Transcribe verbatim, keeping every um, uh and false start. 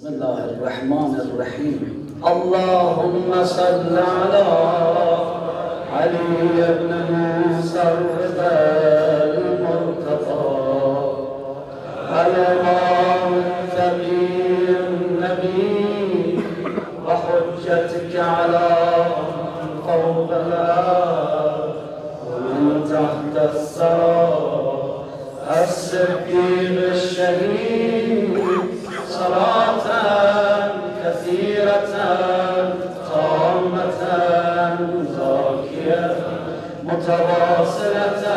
بسم الله الرحمن الرحيم. اللهم صل على علي بن موسى الرضا المرتضى الإمام الكبير النبي وحجتك على فوق الأرض ومن تحت الثرى الصديق الشهيد صلاة كثيرة تامة زاكية متواصلة